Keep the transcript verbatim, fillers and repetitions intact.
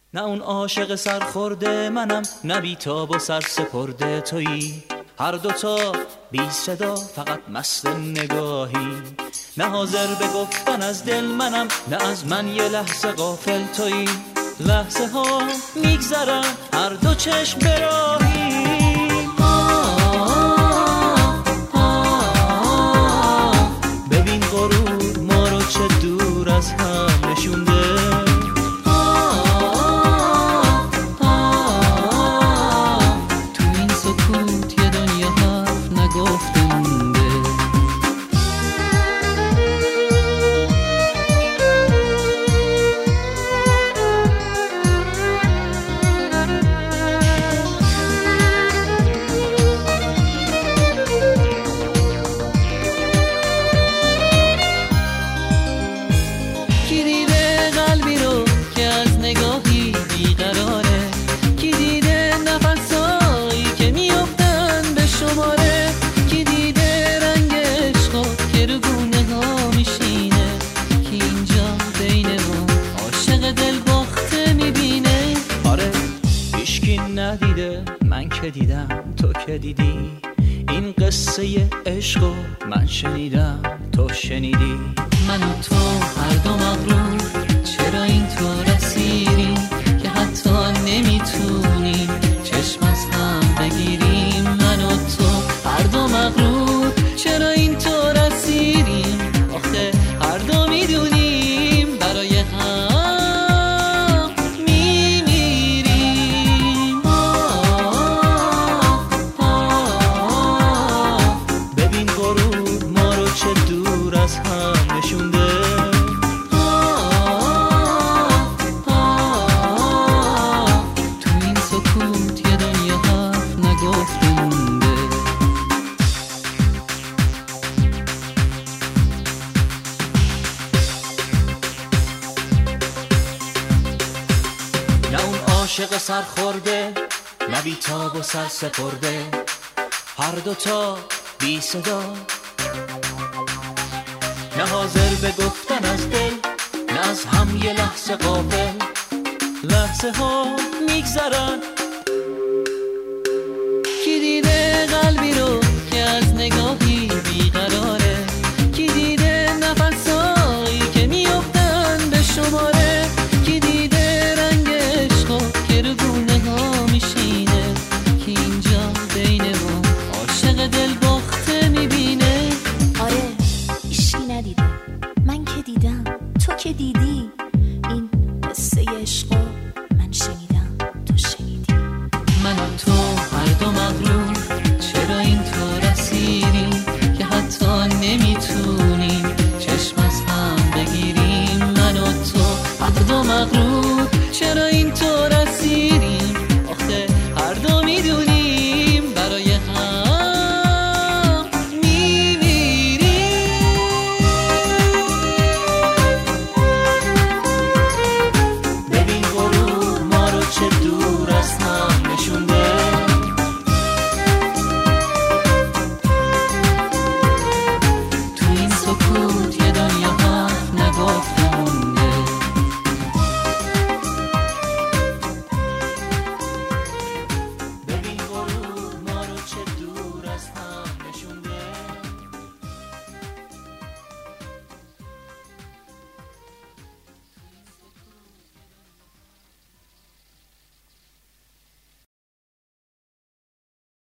نه اون عاشق سرخورده منم، نه بیتاب و سر سپرده تویی. هر دوتا بی صدا فقط مست نگاهی. نه حاضر به گفتن از دل منم، نه از من یه لحظه غافل تویی. لحظه ها میگذرن هر دو چشم براهی. ببین غرور ما رو چه دور از هم نشونده. تو این سکوت یه دنیا حرف نگفته مونده. ندیده من که دیدم تو که دیدی. این قصه عشقو من شنیدم تو شنیدی. من و تو هر دو مغرور، چرا این تو رسیدیم که حتی نمیتونیم چشم از هم بگیریم. من و تو هر دو مغرور، چرا این تو رسیدیم آخه هر دو میدونیم برای هم عاشق سرخورده، نه بیتاب و سر سپرده. هر دوتا بی صدا، نه حاضر به گفتن از دل، نه از هم یه لحظه غافل. لحظه ها میگذرن. کی دیده قلبی رو که از نگاهی بیقراره؟ کی دیده نفسایی که میافتن به شماره؟ کی دیده رنگ عشقو که رو گونه ها میشینه؟ کی اینجا بین ما عاشق دل باخته میبینه؟ آره ایشکی ندیده، من که دیدم تو که دیدی. این قصه عشقو من شنیدم تو شنیدی. من و تو هر دو مغرور، چرا این تو رسیدیم که حتی نمیتونیم چشم از هم بگیریم. من و تو هر دو مغرور، چرا این تو رسیدیم